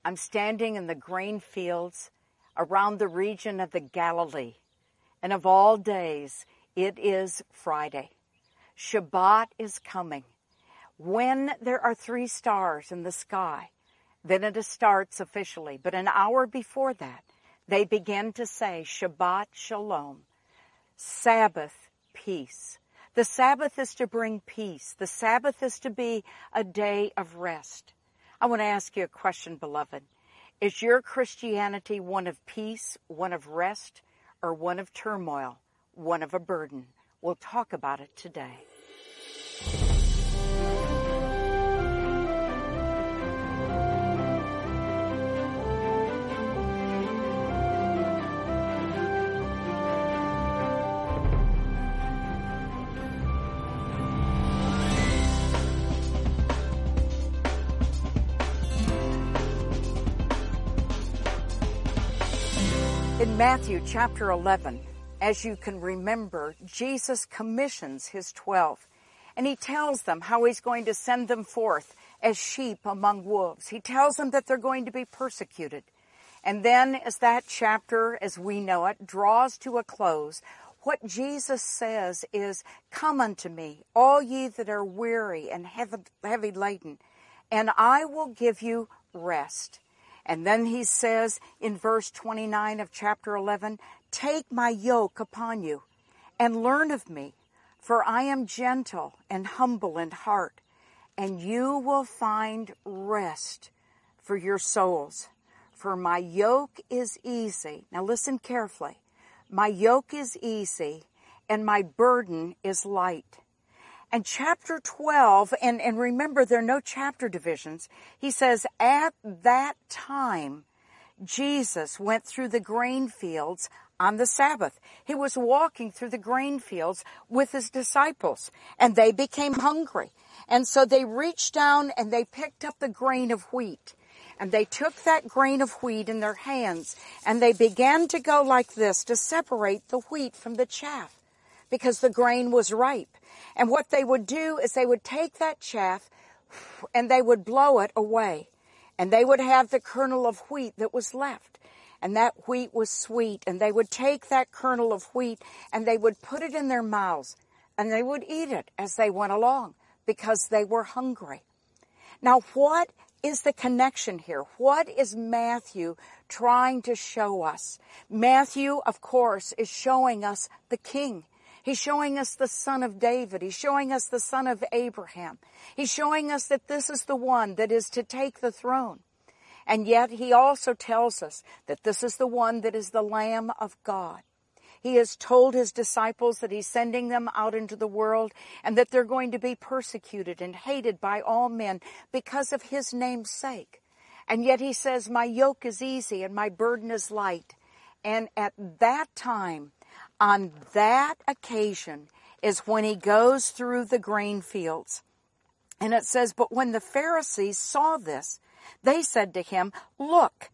I'm standing in the grain fields around the region of the Galilee. And of all days, it is Friday. Shabbat is coming. When there are 3 stars in the sky, then it starts officially. But an hour before that, they begin to say, Shabbat Shalom, Sabbath, peace. The Sabbath is to bring peace. The Sabbath is to be a day of rest. I want to ask you a question, beloved. Is your Christianity one of peace, one of rest, or one of turmoil, one of a burden? We'll talk about it today. In Matthew chapter 11, as you can remember, Jesus commissions his 12, and he tells them how he's going to send them forth as sheep among wolves. He tells them that they're going to be persecuted. And then as that chapter, as we know it, draws to a close, what Jesus says is, "Come unto me, all ye that are weary and heavy laden, and I will give you rest." And then he says in verse 29 of chapter 11, "Take my yoke upon you and learn of me, for I am gentle and humble in heart, and you will find rest for your souls. For my yoke is easy." Now listen carefully. "My yoke is easy and my burden is light." And chapter 12, and remember there are no chapter divisions, he says, at that time, Jesus went through the grain fields on the Sabbath. He was walking through the grain fields with his disciples, and they became hungry. And so they reached down and they picked up the grain of wheat. And they took that grain of wheat in their hands, and they began to go like this to separate the wheat from the chaff, because the grain was ripe. And what they would do is they would take that chaff and they would blow it away. And they would have the kernel of wheat that was left. And that wheat was sweet. And they would take that kernel of wheat and they would put it in their mouths. And they would eat it as they went along because they were hungry. Now, what is the connection here? What is Matthew trying to show us? Matthew, of course, is showing us the king. He's showing us the son of David. He's showing us the son of Abraham. He's showing us that this is the one that is to take the throne. And yet he also tells us that this is the one that is the Lamb of God. He has told his disciples that he's sending them out into the world and that they're going to be persecuted and hated by all men because of his name's sake. And yet he says, "My yoke is easy and my burden is light." And at that time, on that occasion, is when he goes through the grain fields. And it says, "But when the Pharisees saw this, they said to him, Look,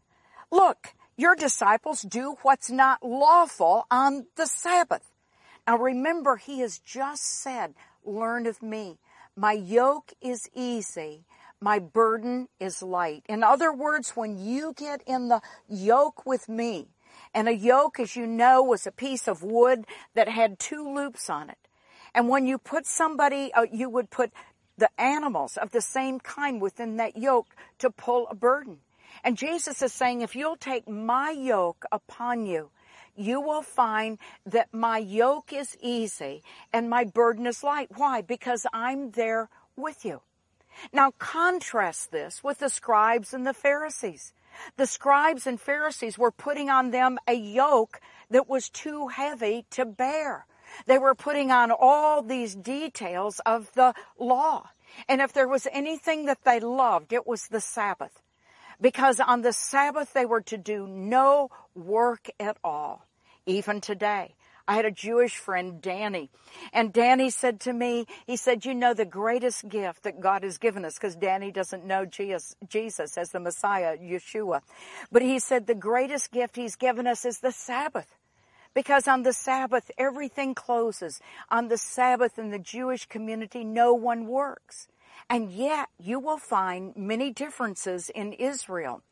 your disciples do what's not lawful on the Sabbath." Now remember, he has just said, "Learn of me. My yoke is easy. My burden is light." In other words, when you get in the yoke with me, and a yoke, as you know, was a piece of wood that had 2 loops on it. And when you put you would put the animals of the same kind within that yoke to pull a burden. And Jesus is saying, if you'll take my yoke upon you, you will find that my yoke is easy and my burden is light. Why? Because I'm there with you. Now contrast this with the scribes and the Pharisees. The scribes and Pharisees were putting on them a yoke that was too heavy to bear. They were putting on all these details of the law. And if there was anything that they loved, it was the Sabbath. Because on the Sabbath, they were to do no work at all. Even today, I had a Jewish friend, Danny, and Danny said to me, he said, "You know, the greatest gift that God has given us," because Danny doesn't know Jesus as the Messiah, Yeshua. But he said, "The greatest gift he's given us is the Sabbath." Because on the Sabbath, everything closes. On the Sabbath in the Jewish community, no one works. And yet, you will find many differences in Israel.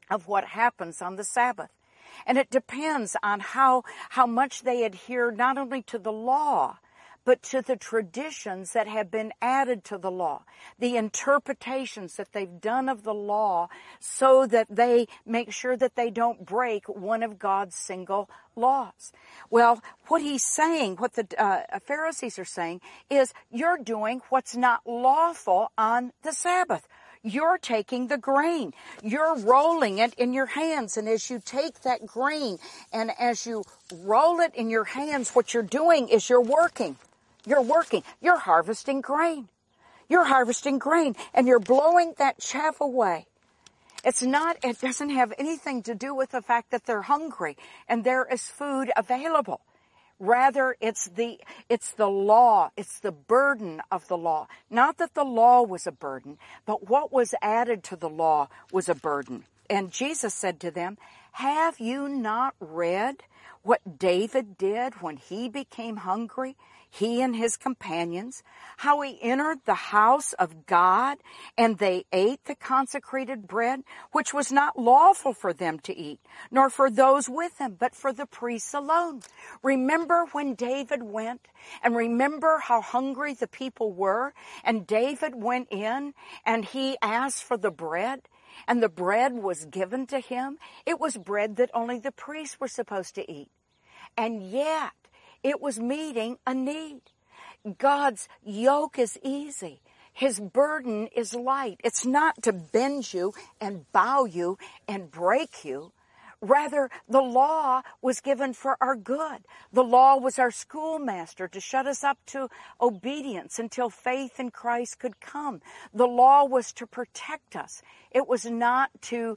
of what happens on the Sabbath. And it depends on how much they adhere not only to the law, but to the traditions that have been added to the law, the interpretations that they've done of the law so that they make sure that they don't break one of God's single laws. Well, what he's saying, what the Pharisees are saying, is you're doing what's not lawful on the Sabbath. You're taking the grain. You're rolling it in your hands. And as you take that grain and as you roll it in your hands, what you're doing is you're working. You're working. You're harvesting grain. You're harvesting grain and you're blowing that chaff away. It doesn't have anything to do with the fact that they're hungry and there is food available. Rather, it's the law. It's the burden of the law. Not that the law was a burden, but what was added to the law was a burden. And Jesus said to them, have you not read what David did when he became hungry? He and his companions, how he entered the house of God and they ate the consecrated bread, which was not lawful for them to eat, nor for those with him, but for the priests alone. Remember when David went and remember how hungry the people were, and David went in and he asked for the bread and the bread was given to him. It was bread that only the priests were supposed to eat. And yet, it was meeting a need. God's yoke is easy. His burden is light. It's not to bend you and bow you and break you. Rather, the law was given for our good. The law was our schoolmaster to shut us up to obedience until faith in Christ could come. The law was to protect us. It was not to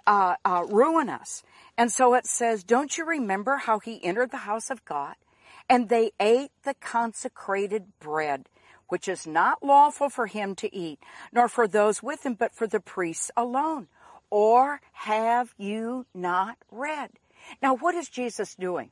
ruin us. And so it says, don't you remember how he entered the house of God? And they ate the consecrated bread, which is not lawful for him to eat, nor for those with him, but for the priests alone. Or have you not read? Now, what is Jesus doing?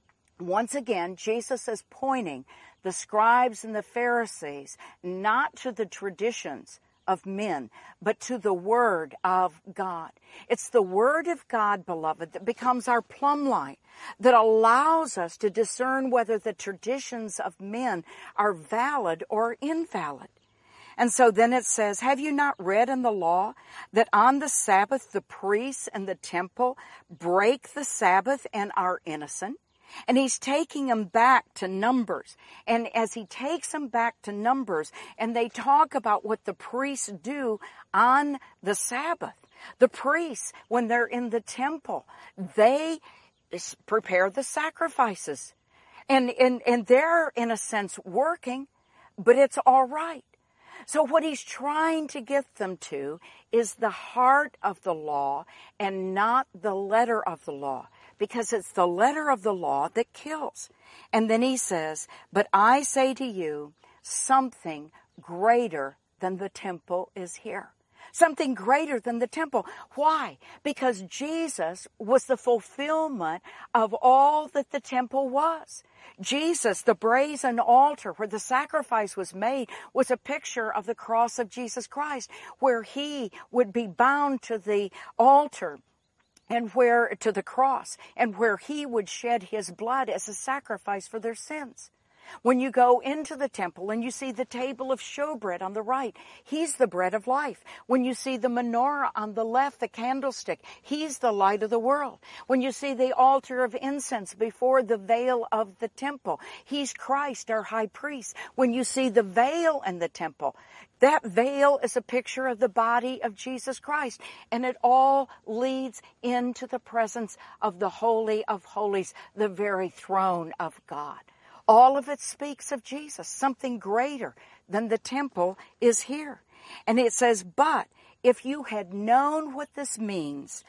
Once again, Jesus is pointing the scribes and the Pharisees not to the traditions of men, but to the Word of God. It's the Word of God, beloved, that becomes our plumb line, that allows us to discern whether the traditions of men are valid or invalid. And so then it says, have you not read in the law that on the Sabbath the priests and the temple break the Sabbath and are innocent? And he's taking them back to Numbers. And as he takes them back to Numbers, and they talk about what the priests do on the Sabbath. The priests, when they're in the temple, they prepare the sacrifices. And they're, in a sense, working, but it's all right. So what he's trying to get them to is the heart of the law and not the letter of the law, because it's the letter of the law that kills. And then he says, but I say to you, something greater than the temple is here. Something greater than the temple. Why? Because Jesus was the fulfillment of all that the temple was. Jesus, the brazen altar where the sacrifice was made, was a picture of the cross of Jesus Christ, where he would be bound to the altar and where to the cross, and where he would shed his blood as a sacrifice for their sins. When you go into the temple and you see the table of showbread on the right, he's the bread of life. When you see the menorah on the left, the candlestick, he's the light of the world. When you see the altar of incense before the veil of the temple, he's Christ, our high priest. When you see the veil in the temple, that veil is a picture of the body of Jesus Christ. And it all leads into the presence of the Holy of Holies, the very throne of God. All of it speaks of Jesus. Something greater than the temple is here. And it says, but if you had known what this means,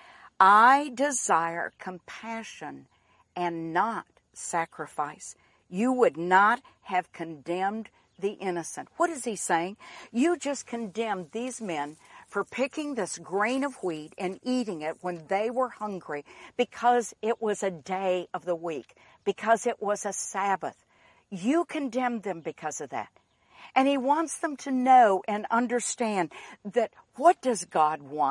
I desire compassion and not sacrifice, you would not have condemned the innocent. What is he saying? You just condemned these men for picking this grain of wheat and eating it when they were hungry because it was a day of the week, because it was a Sabbath. You condemned them because of that. And he wants them to know and understand that what does God want?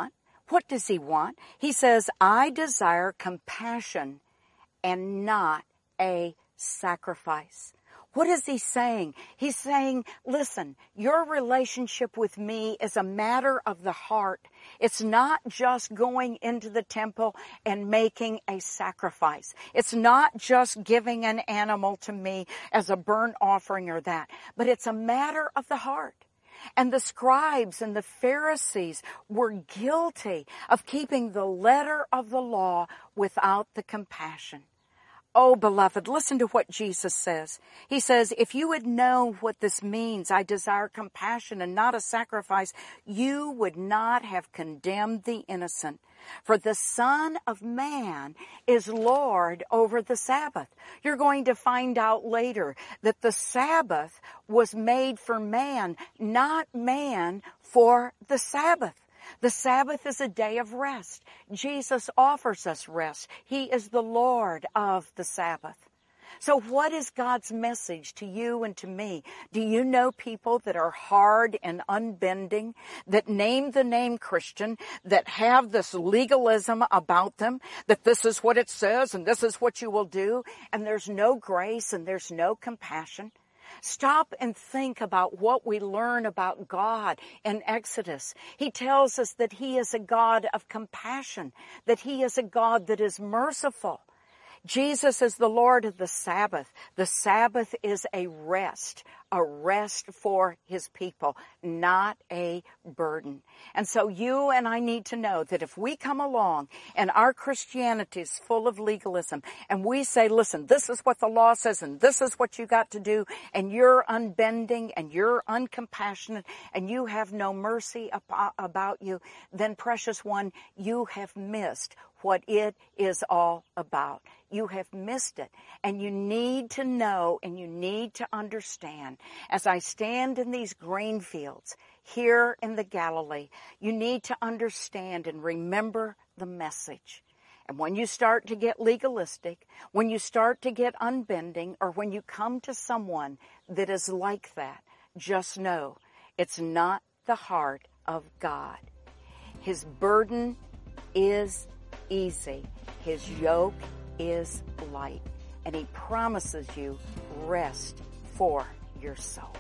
What does he want? He says, I desire compassion and not a sacrifice. What is he saying? He's saying, listen, your relationship with me is a matter of the heart. It's not just going into the temple and making a sacrifice. It's not just giving an animal to me as a burnt offering or that, but it's a matter of the heart. And the scribes and the Pharisees were guilty of keeping the letter of the law without the compassion. Oh, beloved, listen to what Jesus says. He says, if you would know what this means, I desire compassion and not a sacrifice, you would not have condemned the innocent. For the Son of Man is Lord over the Sabbath. You're going to find out later that the Sabbath was made for man, not man for the Sabbath. The Sabbath is a day of rest. Jesus offers us rest. He is the Lord of the Sabbath. So what is God's message to you and to me? Do you know people that are hard and unbending, that name the name Christian, that have this legalism about them, that this is what it says and this is what you will do, and there's no grace and there's no compassion? Stop and think about what we learn about God in Exodus. He tells us that He is a God of compassion, that He is a God that is merciful. Jesus is the Lord of the Sabbath. The Sabbath is a rest for His people, not a burden. And so you and I need to know that if we come along and our Christianity is full of legalism and we say, listen, this is what the law says and this is what you got to do, and you're unbending and you're uncompassionate and you have no mercy about you, then precious one, you have missed what it is all about. You have missed it. And you need to know and you need to understand, as I stand in these grain fields here in the Galilee, you need to understand and remember the message. And when you start to get legalistic, when you start to get unbending, or when you come to someone that is like that, just know it's not the heart of God. His burden is easy. His yoke is light. And He promises you rest for your soul.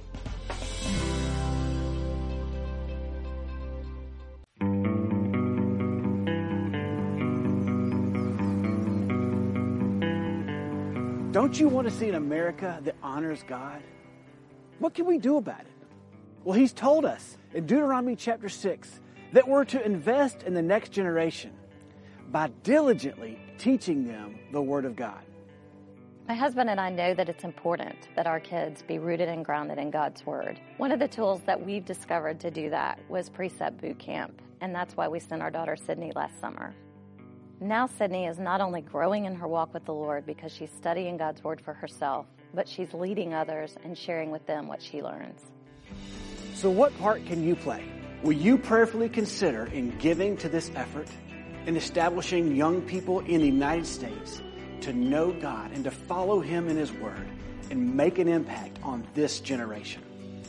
Don't you want to see an America that honors God? What can we do about it? Well, He's told us in Deuteronomy chapter 6 that we're to invest in the next generation by diligently teaching them the Word of God. My husband and I know that it's important that our kids be rooted and grounded in God's Word. One of the tools that we've discovered to do that was Precept Boot Camp, and that's why we sent our daughter Sydney last summer. Now Sydney is not only growing in her walk with the Lord because she's studying God's Word for herself, but she's leading others and sharing with them what she learns. So what part can you play? Will you prayerfully consider in giving to this effort, in establishing young people in the United States to know God and to follow Him in His Word and make an impact on this generation?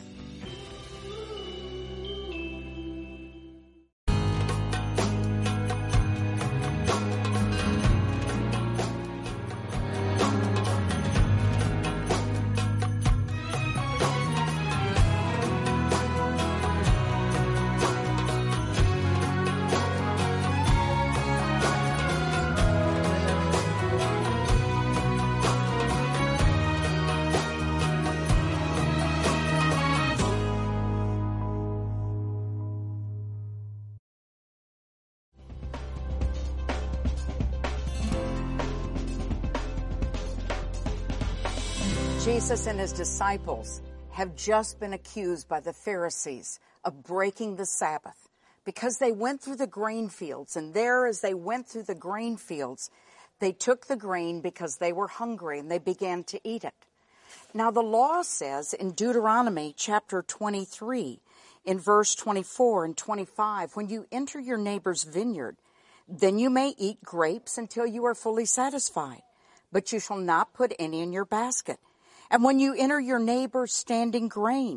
Jesus and His disciples have just been accused by the Pharisees of breaking the Sabbath because they went through the grain fields, and there as they went through the grain fields, they took the grain because they were hungry and they began to eat it. Now the law says in Deuteronomy chapter 23, in verse 24 and 25, when you enter your neighbor's vineyard, then you may eat grapes until you are fully satisfied, but you shall not put any in your basket. And when you enter your neighbor's standing grain,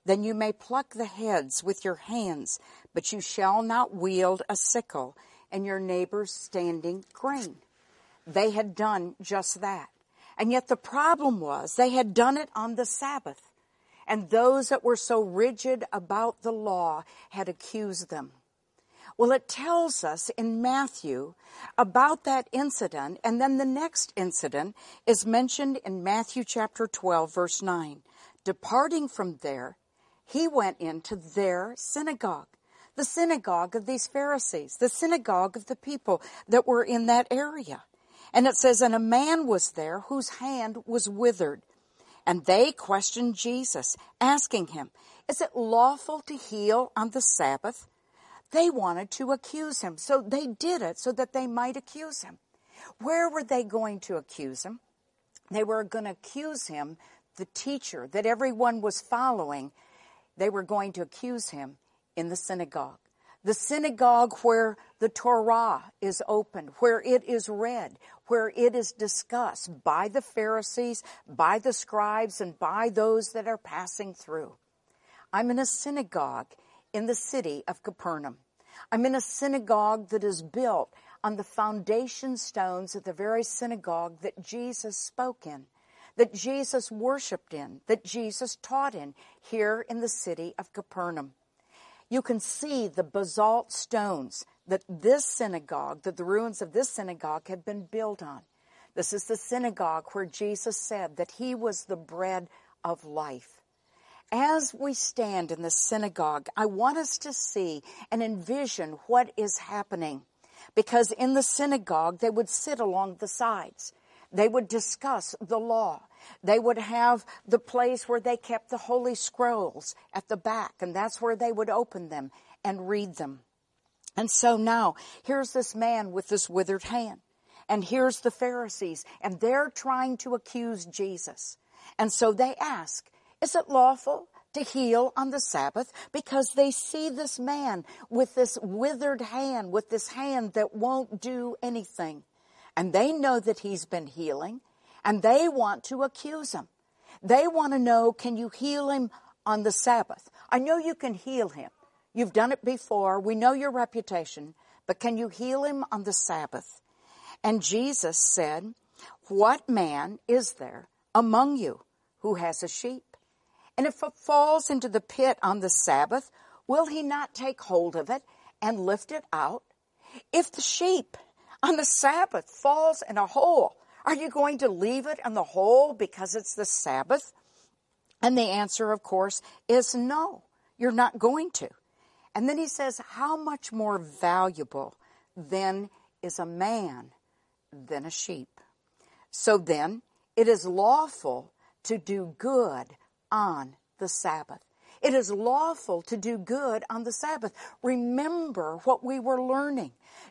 then you may pluck the heads with your hands, but you shall not wield a sickle in your neighbor's standing grain. They had done just that. And yet the problem was they had done it on the Sabbath. And those that were so rigid about the law had accused them. Well, it tells us in Matthew about that incident, and then the next incident is mentioned in Matthew chapter 12, verse 9. Departing from there, he went into their synagogue, the synagogue of these Pharisees, the synagogue of the people that were in that area. And it says, and a man was there whose hand was withered. And they questioned Jesus, asking him, is it lawful to heal on the Sabbath? They wanted to accuse him, so they did it so that they might accuse him. Where were they going to accuse him? They were going to accuse him, the teacher that everyone was following. They were going to accuse him in the synagogue. The synagogue where the Torah is opened, where it is read, where it is discussed by the Pharisees, by the scribes, and by those that are passing through. I'm in a synagogue in the city of Capernaum. I'm in a synagogue that is built on the foundation stones of the very synagogue that Jesus spoke in, that Jesus worshiped in, that Jesus taught in, here in the city of Capernaum. You can see the basalt stones that this synagogue, that the ruins of this synagogue have been built on. This is the synagogue where Jesus said that he was the bread of life. As we stand in the synagogue, I want us to see and envision what is happening. Because in the synagogue, they would sit along the sides. They would discuss the law. They would have the place where they kept the holy scrolls at the back, and that's where they would open them and read them. And so now, here's this man with this withered hand, and here's the Pharisees, and they're trying to accuse Jesus. And so they ask, is it lawful to heal on the Sabbath? Because they see this man with this withered hand, with this hand that won't do anything. And they know that he's been healing, and they want to accuse him. They want to know, can you heal him on the Sabbath? I know you can heal him. You've done it before. We know your reputation. But can you heal him on the Sabbath? And Jesus said, what man is there among you who has a sheep? And if it falls into the pit on the Sabbath, will he not take hold of it and lift it out? If the sheep on the Sabbath falls in a hole, are you going to leave it in the hole because it's the Sabbath? And the answer, of course, is no, you're not going to. And then he says, how much more valuable then is a man than a sheep? So then, it is lawful to do good on the Sabbath. It is lawful to do good on the Sabbath. Remember what we were learning.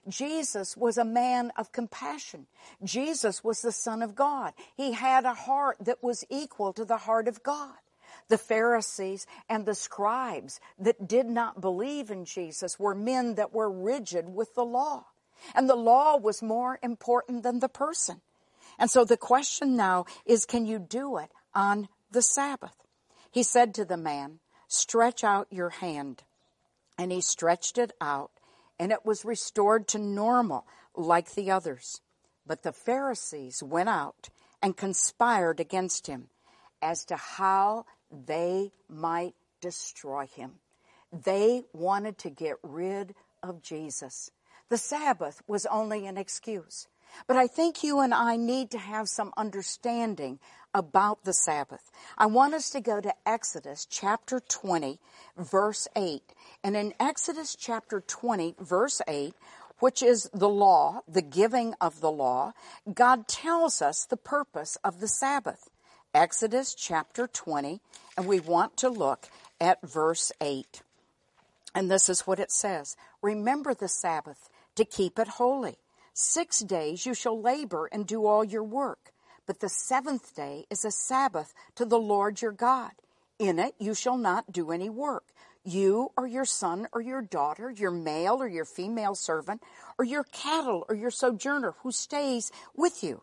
Jesus was a man of compassion. Jesus was the Son of God. He had a heart that was equal to the heart of God. The Pharisees and the scribes that did not believe in Jesus were men that were rigid with the law. And the law was more important than the person. And so the question now is, can you do it on the Sabbath? He said to the man, stretch out your hand. And he stretched it out, and it was restored to normal like the others. But the Pharisees went out and conspired against him as to how they might destroy him. They wanted to get rid of Jesus. The Sabbath was only an excuse. But I think you and I need to have some understanding about the Sabbath. I want us to go to Exodus chapter 20, verse 8. And in Exodus chapter 20, verse 8, which is the law, the giving of the law, God tells us the purpose of the Sabbath. Exodus chapter 20, and we want to look at verse 8. And this is what it says. Remember the Sabbath to keep it holy. 6 days you shall labor and do all your work. But the seventh day is a Sabbath to the Lord your God. In it you shall not do any work. You or your son or your daughter, your male or your female servant, or your cattle or your sojourner who stays with you.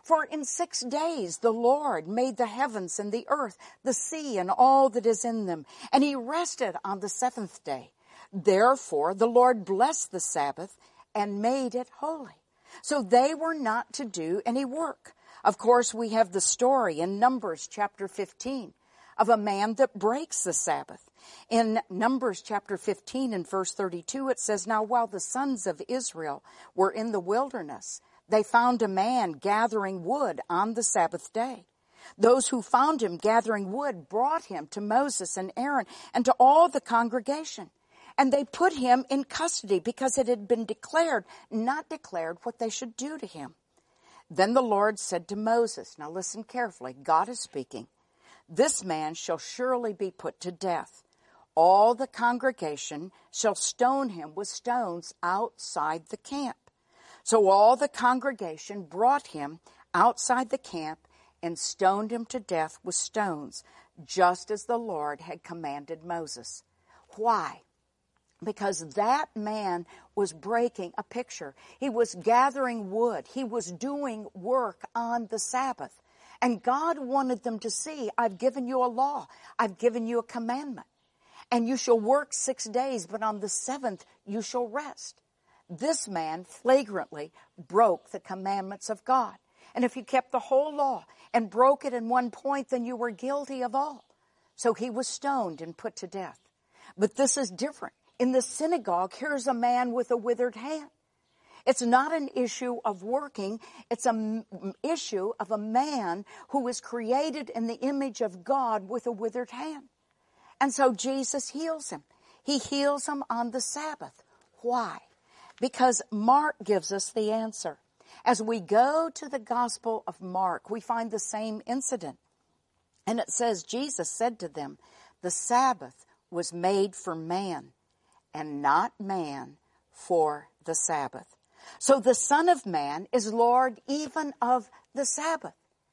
For in 6 days the Lord made the heavens and the earth, the sea and all that is in them, and he rested on the seventh day. Therefore the Lord blessed the Sabbath and made it holy. So they were not to do any work. Of course, we have the story in Numbers chapter 15 of a man that breaks the Sabbath. In Numbers chapter 15 and verse 32, it says, Now while the sons of Israel were in the wilderness, they found a man gathering wood on the Sabbath day. Those who found him gathering wood brought him to Moses and Aaron and to all the congregation. And they put him in custody because it had been not declared what they should do to him. Then the Lord said to Moses, now listen carefully, God is speaking, this man shall surely be put to death. All the congregation shall stone him with stones outside the camp. So all the congregation brought him outside the camp and stoned him to death with stones, just as the Lord had commanded Moses. Why? Because that man was breaking a picture. He was gathering wood. He was doing work on the Sabbath. And God wanted them to see, I've given you a law. I've given you a commandment. And you shall work 6 days, but on the seventh you shall rest. This man flagrantly broke the commandments of God. And if you kept the whole law and broke it in one point, then you were guilty of all. So he was stoned and put to death. But this is different. In the synagogue, here's a man with a withered hand. It's not an issue of working. It's an issue of a man who was created in the image of God with a withered hand. And so Jesus heals him. He heals him on the Sabbath. Why? Because Mark gives us the answer. As we go to the Gospel of Mark, we find the same incident. And it says, Jesus said to them, the Sabbath was made for man, and not man for the Sabbath. So the Son of Man is Lord even of the Sabbath.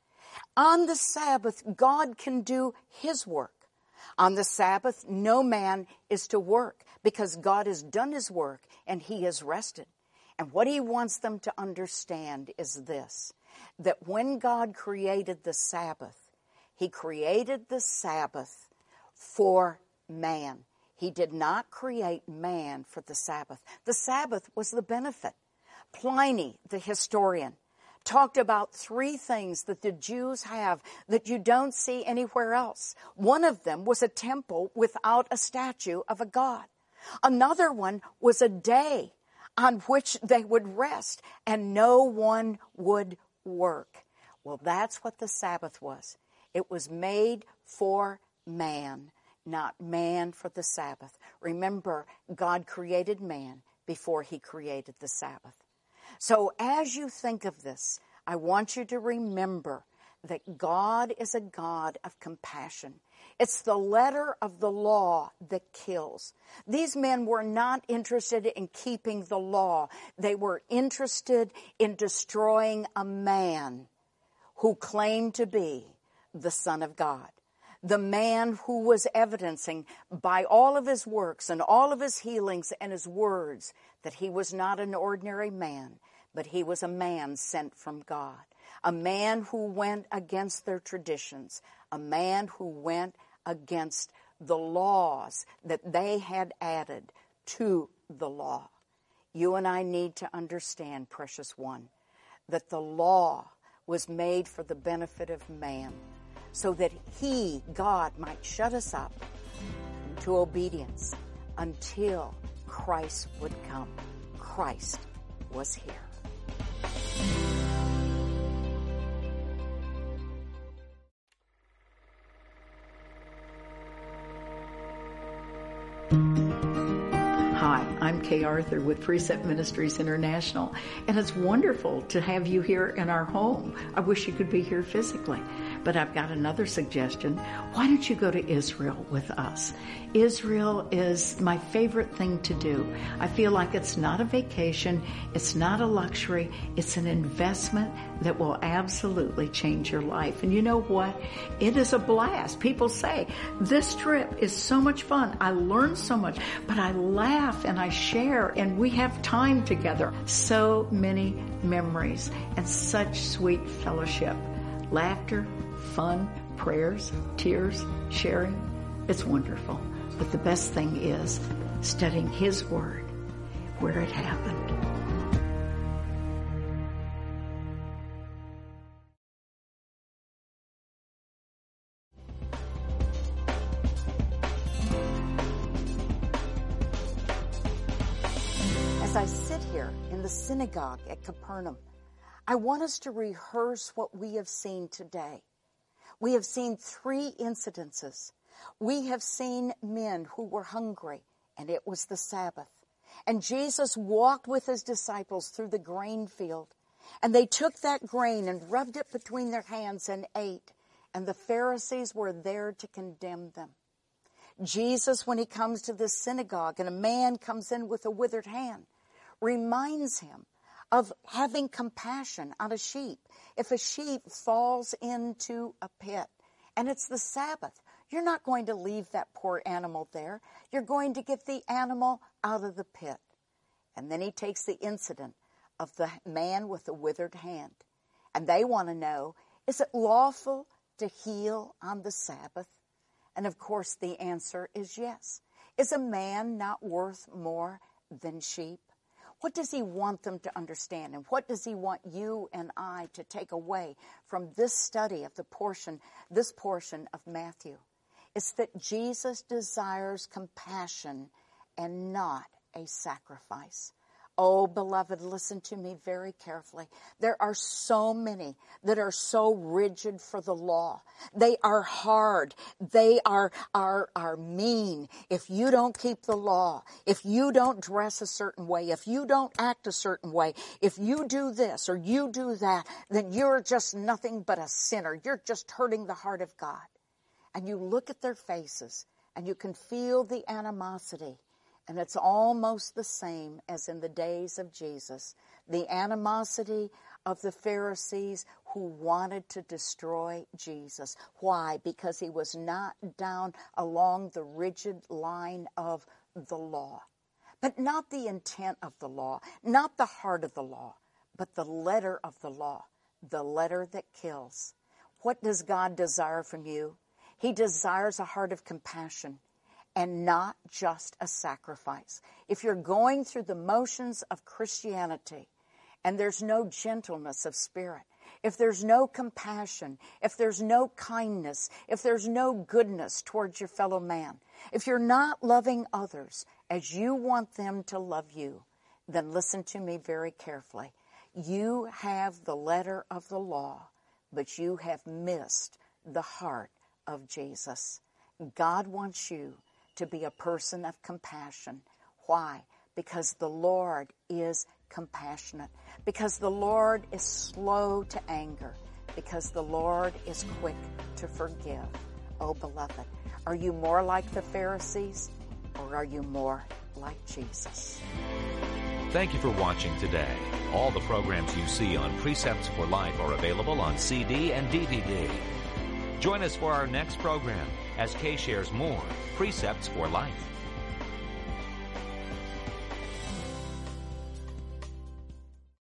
On the Sabbath, God can do his work. On the Sabbath, no man is to work because God has done his work and he has rested. And what he wants them to understand is this, that when God created the Sabbath, he created the Sabbath for man. He did not create man for the Sabbath. The Sabbath was the benefit. Pliny, the historian, talked about 3 things that the Jews have that you don't see anywhere else. One of them was a temple without a statue of a god. Another one was a day on which they would rest and no one would work. Well, that's what the Sabbath was. It was made for man, not man for the Sabbath. Remember, God created man before he created the Sabbath. So as you think of this, I want you to remember that God is a God of compassion. It's the letter of the law that kills. These men were not interested in keeping the law. They were interested in destroying a man who claimed to be the Son of God. The man who was evidencing by all of his works and all of his healings and his words that he was not an ordinary man, but he was a man sent from God. A man who went against their traditions. A man who went against the laws that they had added to the law. You and I need to understand, precious one, that the law was made for the benefit of man, so that he, God, might shut us up to obedience until Christ would come. Christ was here. Hi, I'm Kay Arthur with Precept Ministries International, and it's wonderful to have you here in our home. I wish you could be here physically. But I've got another suggestion. Why don't you go to Israel with us? Israel is my favorite thing to do. I feel like it's not a vacation. It's not a luxury. It's an investment that will absolutely change your life. And you know what? It is a blast. People say, this trip is so much fun. I learn so much, but I laugh and I share and we have time together. So many memories and such sweet fellowship. Laughter, fun, prayers, tears, sharing. It's wonderful. But the best thing is studying His Word where it happened. As I sit here in the synagogue at Capernaum, I want us to rehearse what we have seen today. We have seen 3 incidences. We have seen men who were hungry, and it was the Sabbath. And Jesus walked with His disciples through the grain field, and they took that grain and rubbed it between their hands and ate, and the Pharisees were there to condemn them. Jesus, when He comes to this synagogue and a man comes in with a withered hand, reminds him of having compassion on a sheep. If a sheep falls into a pit and it's the Sabbath, you're not going to leave that poor animal there. You're going to get the animal out of the pit. And then He takes the incident of the man with the withered hand. And they want to know, is it lawful to heal on the Sabbath? And of course the answer is yes. Is a man not worth more than sheep? What does He want them to understand? And what does He want you and I to take away from this study of this portion of Matthew? It's that Jesus desires compassion and not a sacrifice. Oh, beloved, listen to me very carefully. There are so many that are so rigid for the law. They are hard. They are mean. If you don't keep the law, if you don't dress a certain way, if you don't act a certain way, if you do this or you do that, then you're just nothing but a sinner. You're just hurting the heart of God. And you look at their faces and you can feel the animosity. And it's almost the same as in the days of Jesus. The animosity of the Pharisees who wanted to destroy Jesus. Why? Because He was not down along the rigid line of the law. But not the intent of the law, not the heart of the law, but the letter of the law, the letter that kills. What does God desire from you? He desires a heart of compassion. And not just a sacrifice. If you're going through the motions of Christianity and there's no gentleness of spirit, if there's no compassion, if there's no kindness, if there's no goodness towards your fellow man, if you're not loving others as you want them to love you, then listen to me very carefully. You have the letter of the law, but you have missed the heart of Jesus. God wants you to be a person of compassion. Why? Because the Lord is compassionate. Because the Lord is slow to anger. Because the Lord is quick to forgive. Oh, beloved, are you more like the Pharisees or are you more like Jesus? Thank you for watching today. All the programs you see on Precepts for Life are available on CD and DVD. Join us for our next program as Kay shares more Precepts for Life.